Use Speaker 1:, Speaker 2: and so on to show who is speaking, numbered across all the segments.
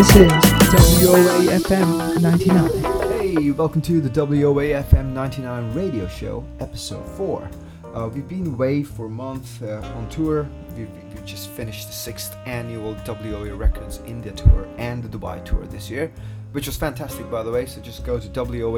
Speaker 1: This is WOAFM 99.
Speaker 2: Hey, welcome to the WOAFM 99 radio show, episode 4. We've been away for a month on tour. We've just finished the 6th annual WOA Records India tour and the Dubai tour this year, which was fantastic, by the way. So just go to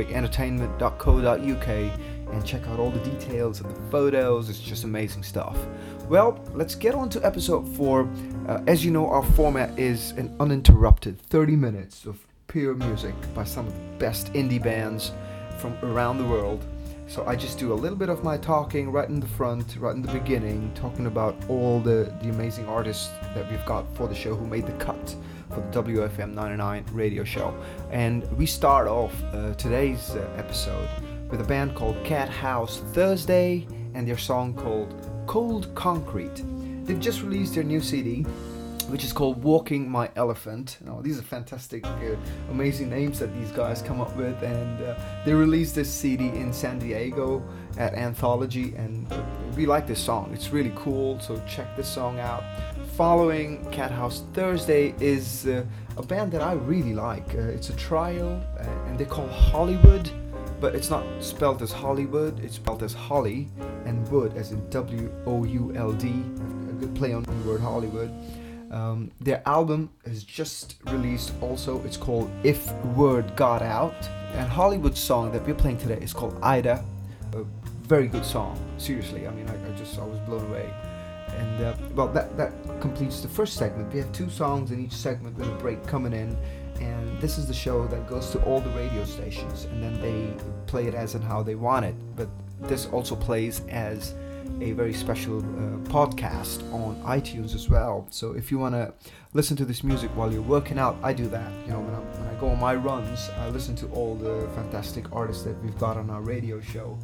Speaker 2: woaentertainment.co.uk and check out all the details and the photos. It's just amazing stuff. Well, let's get on to episode 4. As you know, our format is an uninterrupted 30 minutes of pure music by some of the best indie bands from around the world. So I just do a little bit of my talking right in the front, right in the beginning, talking about all the amazing artists that we've got for the show who made the cut for the WFM 99 radio show. And we start off today's episode with a band called Cat House Thursday and their song called Cold Concrete. They've just released their new CD, which is called Walking My Elephant. Now, these are fantastic, amazing names that these guys come up with, and they released this CD in San Diego at Anthology, and we like this song. It's really cool, so check this song out. Following Cat House Thursday is a band that I really like. It's a trio, and they're called Hollywood, but it's not spelled as Hollywood, it's spelled as Holly and Wood, as in W-O-U-L-D, a good play on the word Hollywood. Their album is just released also. It's called If Word Got Out, and Hollywood's song that we're playing today is called Ida. A very good song, seriously. I mean, I was blown away. And that completes the first segment. We have 2 songs in each segment with a break coming in, and this is the show that goes to all the radio stations, and then they play it as and how they want it. But this also plays as a very special podcast on iTunes as well. So if you want to listen to this music while you're working out, I do that. You know, when I go on my runs, I listen to all the fantastic artists that we've got on our radio show,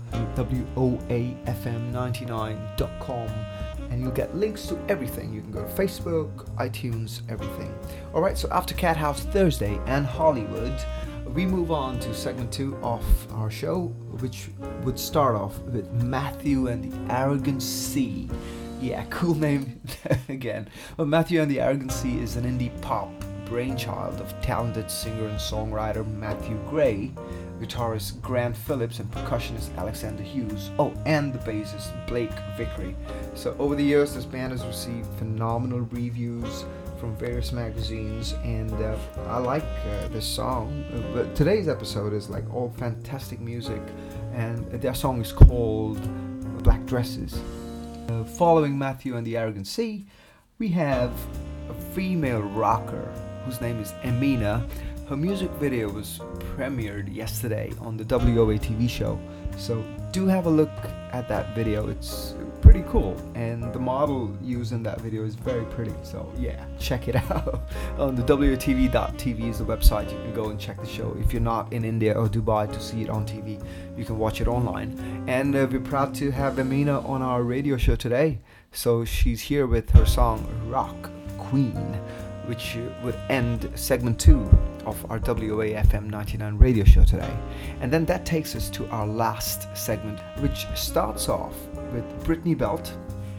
Speaker 2: WOAFM99.com, and you'll get links to everything. You can go to Facebook, iTunes, everything. Alright, so after Cat House Thursday and Hollywood, we move on to segment 2 of our show, which would start off with Matthew and the Arrogant Sea. Yeah, cool name again. Well, Matthew and the Arrogant Sea is an indie pop brainchild of talented singer and songwriter Matthew Gray, guitarist Grant Phillips, and percussionist Alexander Hughes. Oh, and the bassist Blake Vickery. So over the years, this band has received phenomenal reviews from various magazines, and I like this song. But today's episode is like all fantastic music, and their song is called Black Dresses. Following Matthew and the Arrogant Sea, we have a female rocker whose name is Emina. Her music video was premiered yesterday on the WOA TV show, so do have a look at that video. It's pretty cool, and the model used in that video is very pretty, so yeah, check it out. On the WOTV.tv is the website. You can go and check the show. If you're not in India or Dubai to see it on TV, you can watch it online. And we're proud to have Emina on our radio show today. So she's here with her song Rock Queen, which would end segment 2 of our WOAFM 99 radio show today. And then that takes us to our last segment, which starts off with Brittany Belt.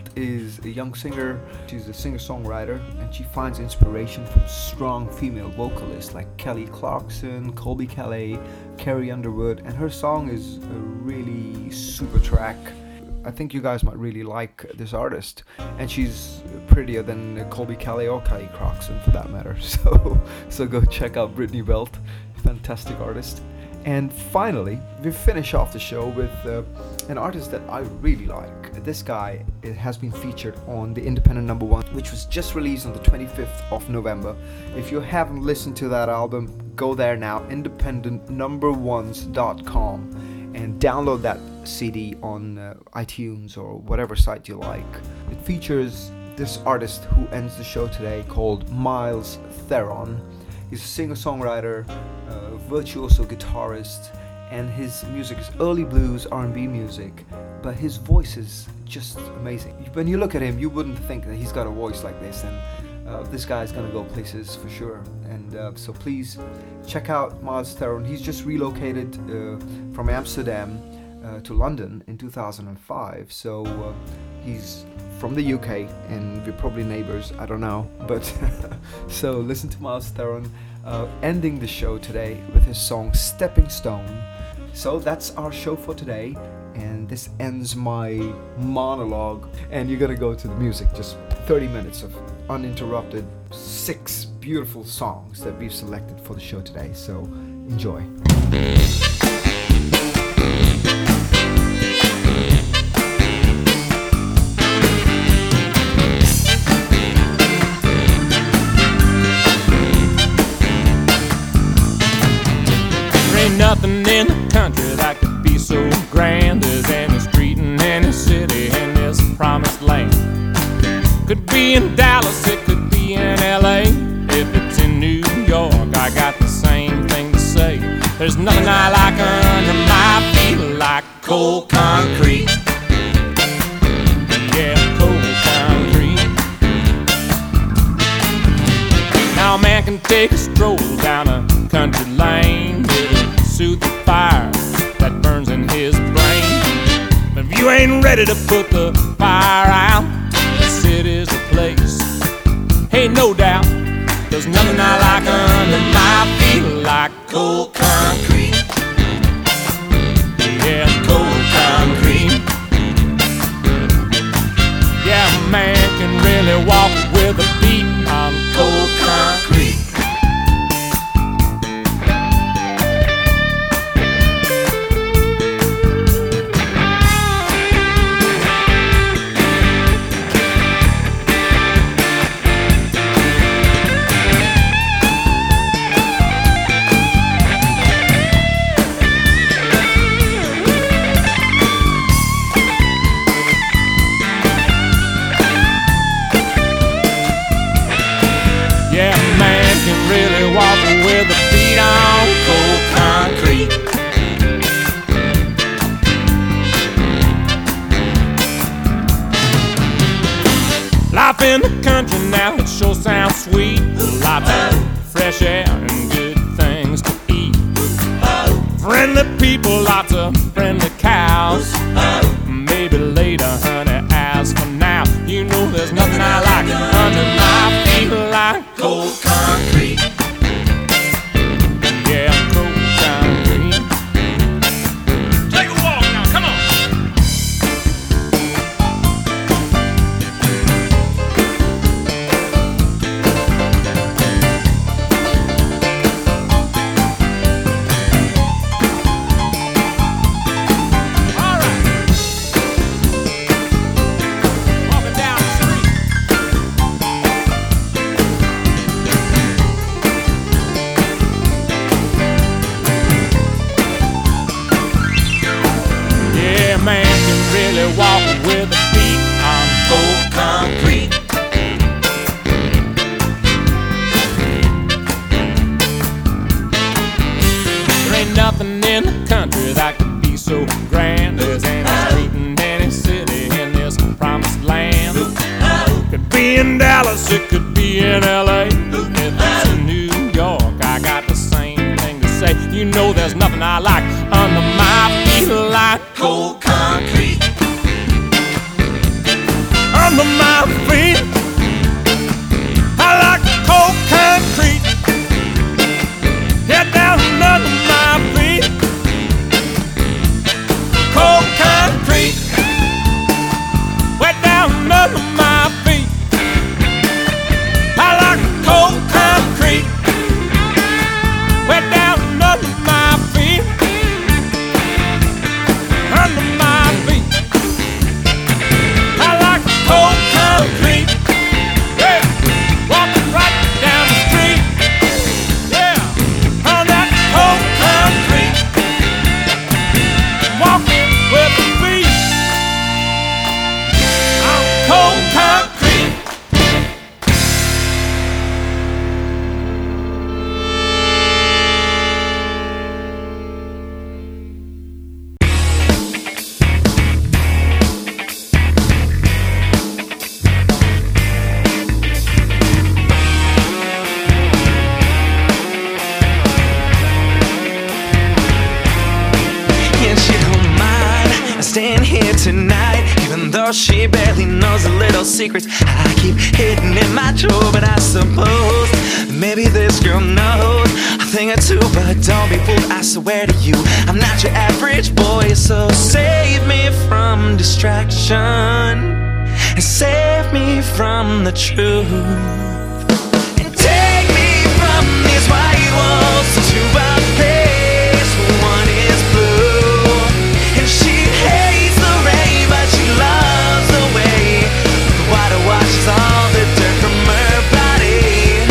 Speaker 2: Is a young singer. She's a singer-songwriter, and she finds inspiration from strong female vocalists like Kelly Clarkson, Colby Calais, Carrie Underwood, and her song is a really super track. I think you guys might really like this artist, and she's prettier than Colby Calais or Kelly Clarkson for that matter. So go check out Brittany Belt, fantastic artist. And finally, we finish off the show with an artist that I really like. This guy has been featured on the Independent No. 1, which was just released on the 25th of November. If you haven't listened to that album, go there now, independentnumber1s.com, and download that CD on iTunes or whatever site you like. It features this artist who ends the show today called Miles Theron. He's a singer-songwriter, virtuoso guitarist, and his music is early blues, R&B music, but his voice is just amazing. When you look at him, you wouldn't think that he's got a voice like this, and this guy's gonna go places for sure. And so please check out Miles Theron. He's just relocated from Amsterdam to London in 2005, so he's from the UK, and we're probably neighbors, I don't know, but so listen to Miles Theron. ending the show today with his song Stepping Stone. So that's our show for today, and this ends my monologue, and you're gonna go to the music. Just 30 minutes of uninterrupted 6 beautiful songs that we've selected for the show today, so enjoy.
Speaker 3: Ain't nothing in the country that could be so grand as any street in any city in this promised land. Could be in Dallas, it could be in LA. If it's in New York, I got the same thing to say. There's nothing I like under my feet like cold concrete. Yeah, cold concrete. Now a man can take a stroll down a country lane, soothe the fire that burns in his brain. But if you ain't ready to put the fire out, the city's the place. Hey, no doubt, there's nothing I like under my feet like cold concrete. Yeah, cold concrete. Yeah, a man can really walk with a beat on cold concrete. Really walking with a beat on cold concrete. Life in the country now, it sure sounds sweet. Lots of fresh air and good things to eat. Friendly people, lots of friendly cows. Maybe later, honey, as for now, you know there's nothing I like under my feet like cold concrete. Yeah, cold concrete. Take a walk now, come on. All right. Walking down the street. Yeah, man can really walk with a beat on cold concrete. There ain't nothing in the country that could be so grand as any street in any city in this promised land. Could be in Dallas, it could be in LA. If it's in New York, I got the same thing to say. You know there's nothing I like under my feet like cold concrete. Under my feet, I like cold concrete. Get down under my feet, cold concrete. Wet down under my feet, I like cold concrete. Wet down under my feet, under my feet, I like cold concrete. Yeah, walking right down the street. Yeah, on that cold concrete, walking with a beat on cold concrete.
Speaker 4: Can't you hold mine? I stand here tonight, even even though she barely knows the little secrets I keep hidden in my drawer. But I suppose maybe this girl knows a thing or two, but don't be fooled, I swear to you, I'm not your average boy. So save me from distraction and save me from the truth, and take me from these white walls to a place where one is blue. And she hates the rain, but she loves the way the water washes all the dirt from her body.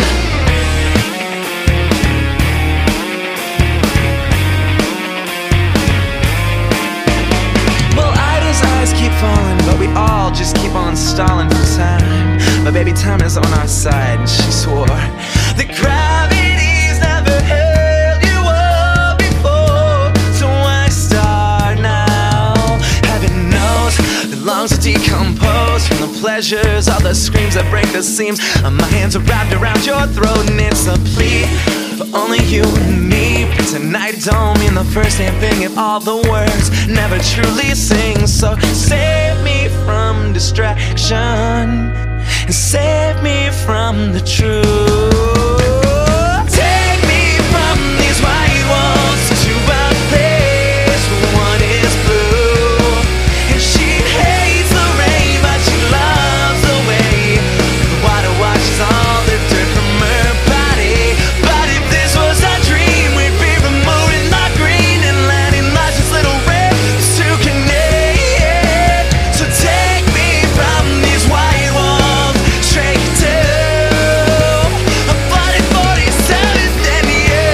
Speaker 4: Well, Ida's eyes keep falling, but we all just keep on stalling for time. But baby, time is on our side, and she swore that gravity's never held you up before. So why start now? Heaven knows the lungs are decomposed from the pleasures, all the screams that break the seams. My hands are wrapped around your throat, and it's a plea for only you and me. But tonight don't mean the first damn thing if all the words never truly sing. So save me from distraction and save me from the truth. Take me from these white walls to a place where one is blue. And she hates the rain, but she loves the way the water washes all the dirt from her body. But if this was a dream, we'd be removing the green and letting luscious little reds to connect. So take me from these white walls straight to a flooded 47th and you.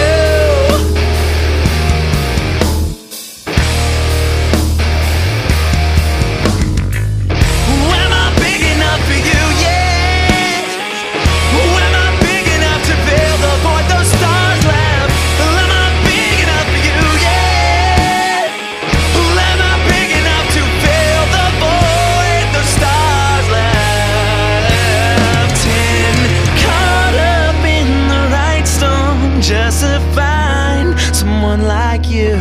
Speaker 4: Am I big enough for you yet? Am I big enough to fill the void those stars left? Am I big enough for you yet? Am I big enough to fill the void those stars left? And caught up in the right storm just to find someone like you.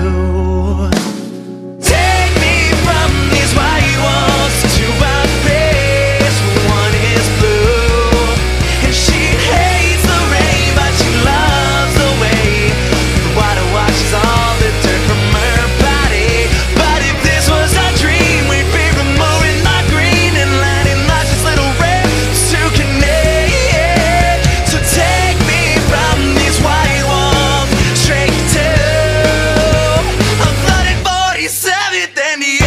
Speaker 4: Take me from these white walls to a place where one is blue. And she hates the rain, but she loves the way the water washes all the dirt from her body. But if this was a dream, we'd be removing the green and letting luscious little reds to connect. So take me from these white walls straight to a flooded 47th and you.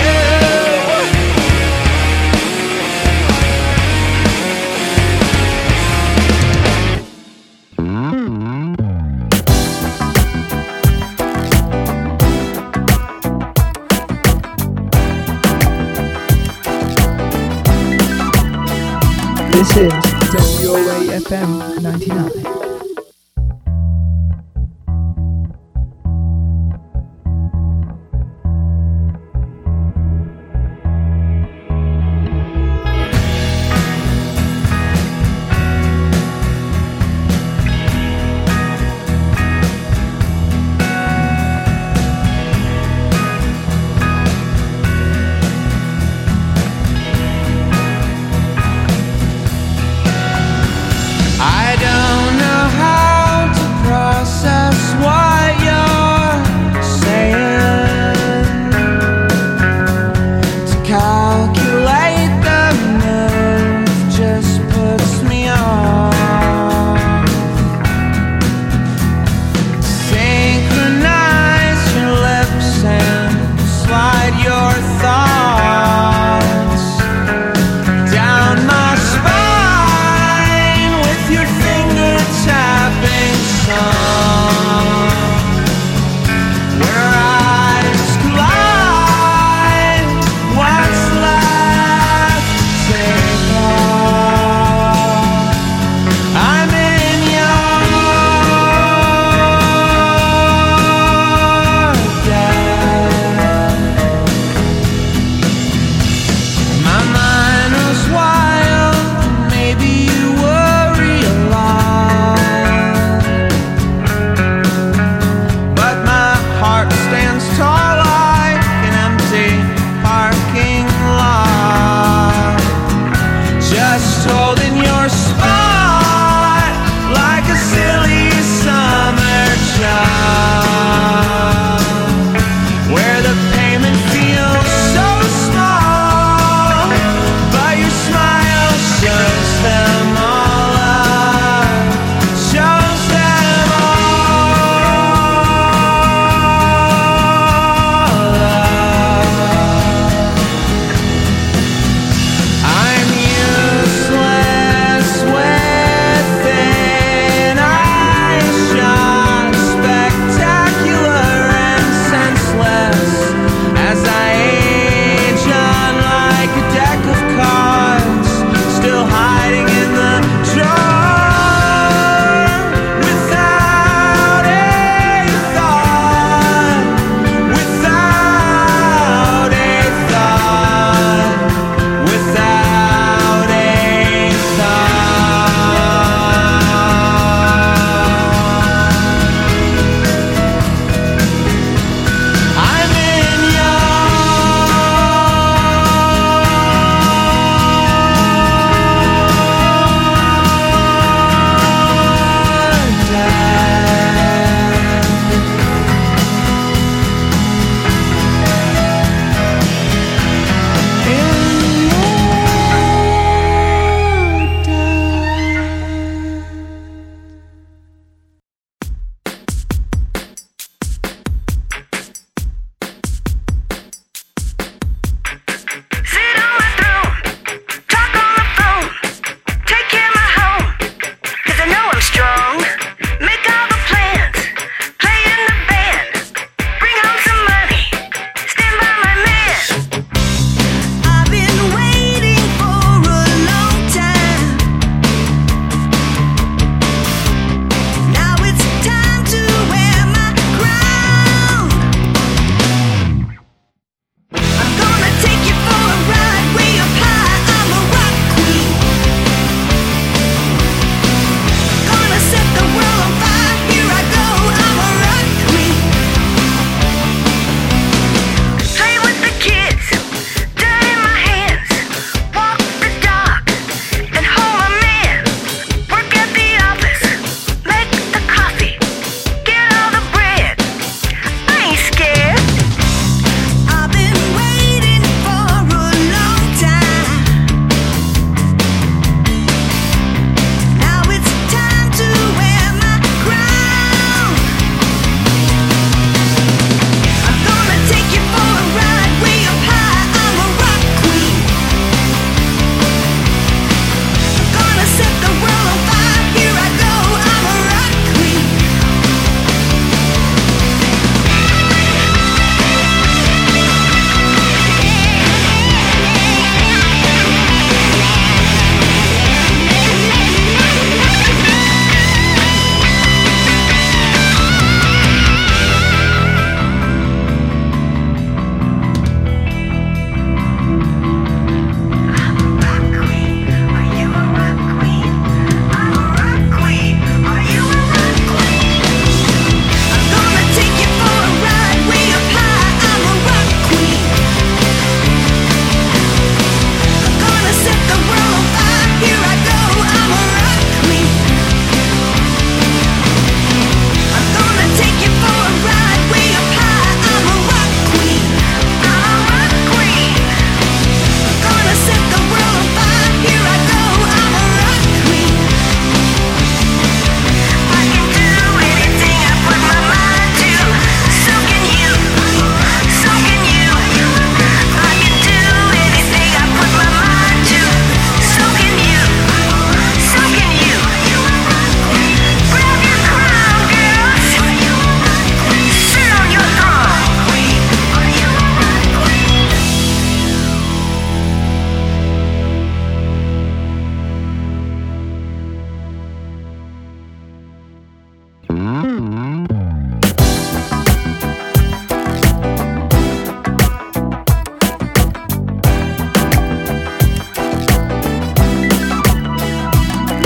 Speaker 1: This is WOA FM 99.
Speaker 4: I don't know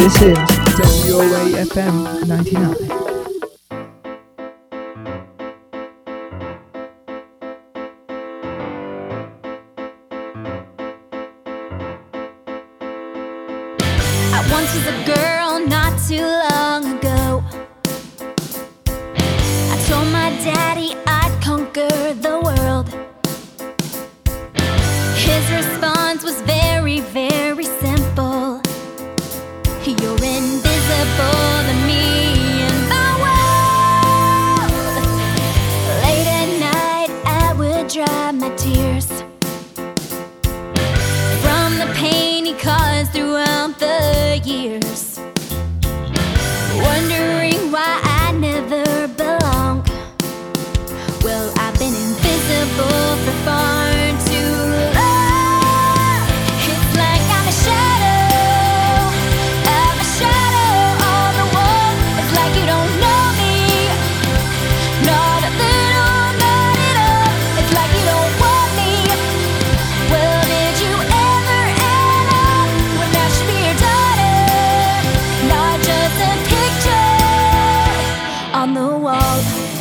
Speaker 1: This is WOA FM 99.
Speaker 5: I once was a girl not too long ago. I told my daddy I'd conquer the world. His response was very, very simple. You're invisible to me and the world. Late at night I would dry my tears from the pain he caused throughout the years, wondering why I never belong. Well, I've been invisible for far too long. It's like I'm a shadow on the wall. It's like you don't know me, not a little, not at all. It's like you don't want me. Well, did you ever end up when I should be your daughter, not just a picture on the wall?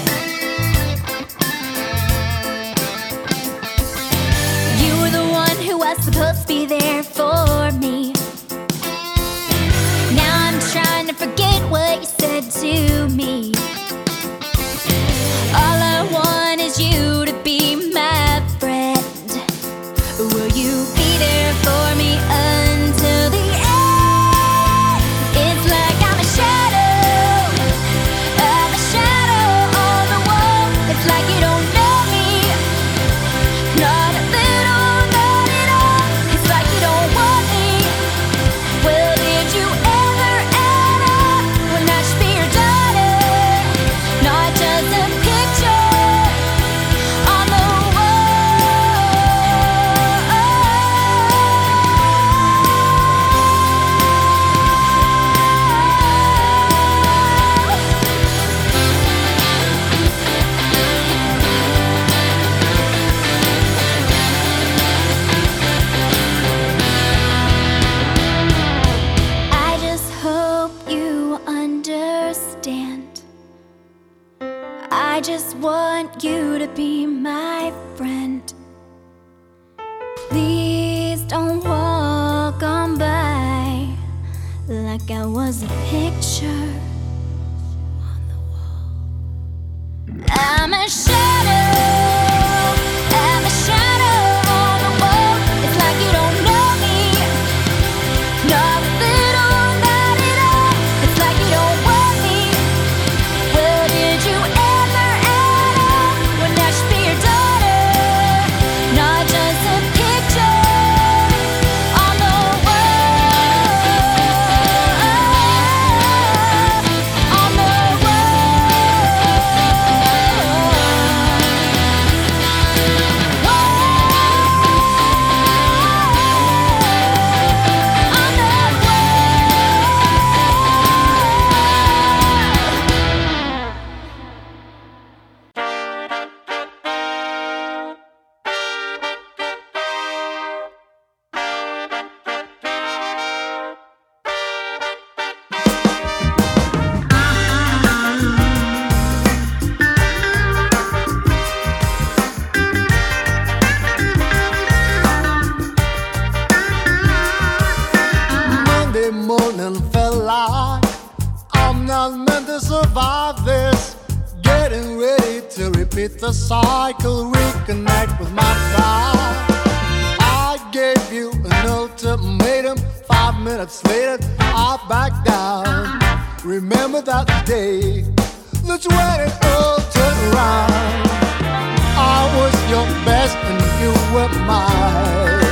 Speaker 5: You were the one who was supposed to be there for me. Now I'm trying to forget what you said to me. All I want is you to be my friend. Will you be there for me until the end? It's like I'm a shadow on the wall. It's like you don't know me, not a little, not at all. It's like you don't want me. Well, did you ever end up when I should be your daughter, not just a picture on the I just hope you understand. I just want you to be my friend. Please don't walk on by like I was a picture on the wall. I'm a shadow on the wall. It's like you don't know me, not a little, not at all. It's like you don't want me. Well, did you ever end up when I should be your daughter, not just a picture on the wall, on the
Speaker 6: Monday morning felt like I'm not meant to survive this. Getting ready to repeat the cycle, reconnect with my pride. I gave you an ultimatum. 5 minutes later, I backed down. Remember that day? That's when it all turned around. I was your best and you were mine.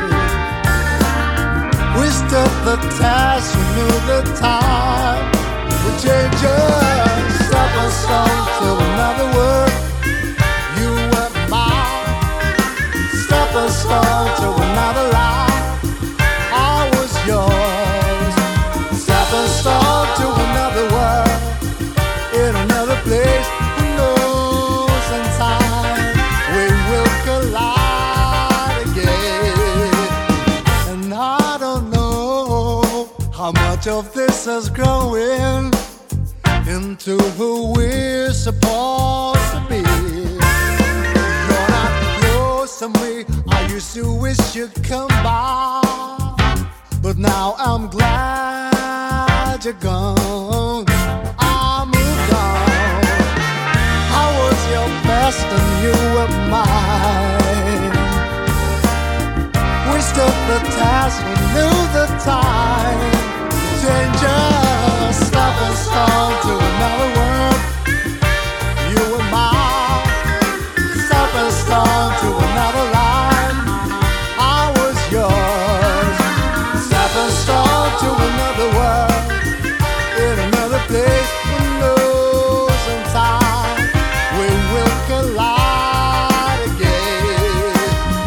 Speaker 6: We stood the test, we knew the time would change us. Step a stone to another world. You were mine. Step a stone to another life. I was yours. Step a stone to another world, in another place. Who knows in time we will collide again. And I don't know how much of this us growing into who we're supposed to be. You're not close to me, I used to wish you'd come by, but now I'm glad you're gone. I moved on. I was your best and you were mine. We stood the test, we knew the time. Change stepping stone to another world. You were mine. Stepping stone to another line. I was yours. Stepping stone to another world. In another place, windows and time, we will collide again.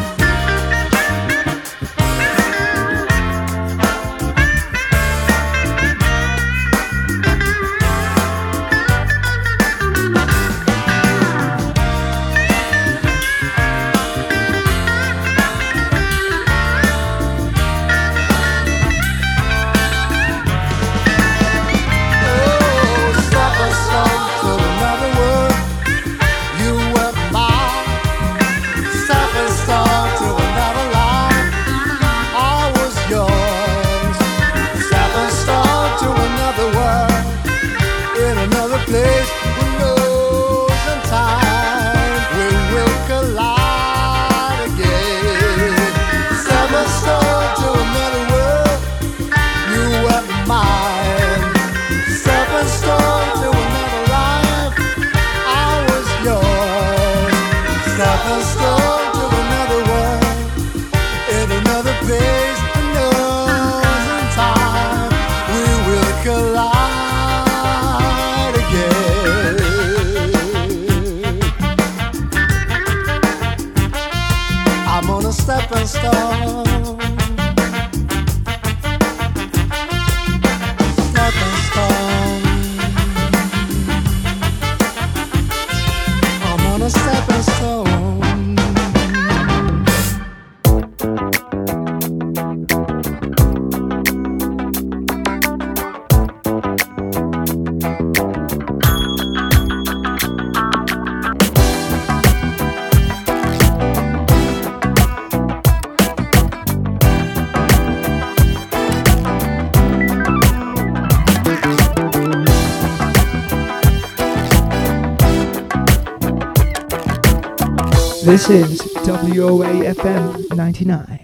Speaker 6: Place, windows and time, we will collide again. Stepping stone to another world, you were mine. Stepping stone to another life, I was yours. Stepping stone to another world, in another place, windows and time, we will collide. I'm on a stepping stone. Stepping stone. I'm on a stepping stone.
Speaker 1: This is WOAFM 99.